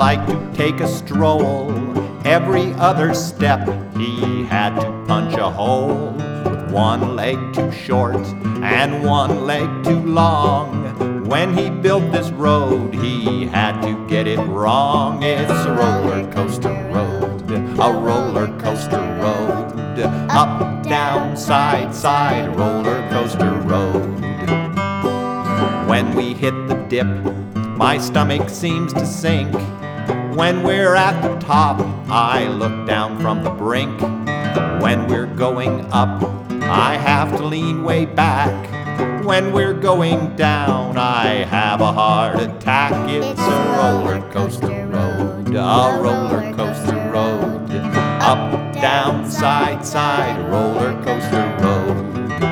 like to take a stroll. Every other step he had to punch a hole, with one leg too short and one leg too long. When he built this road, he had to get it wrong. It's a roller coaster road, a roller coaster road. Up, down, side, side, roller coaster road. When we hit the dip, my stomach seems to sink. When we're at the top, I look down from the brink. When we're going up, I have to lean way back. When we're going down, I have a heart attack. It's a roller coaster road, a roller coaster road. Up, down, side, side, roller coaster road.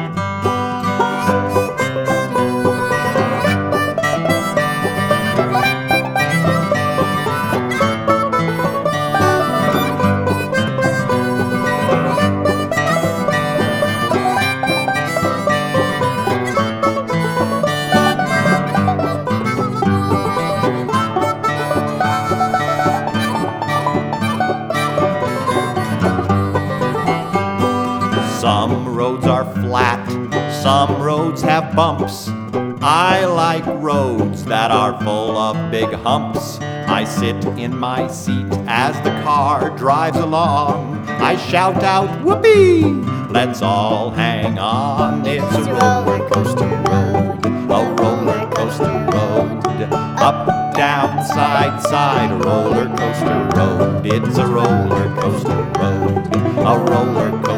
Some roads are flat, some roads have bumps. I like roads that are full of big humps. I sit in my seat as the car drives along. I shout out, whoopee! Let's all hang on. It's a roller coaster road, a roller coaster road. Up, down, side, side, roller coaster road. It's a roller coaster road, a roller coaster road.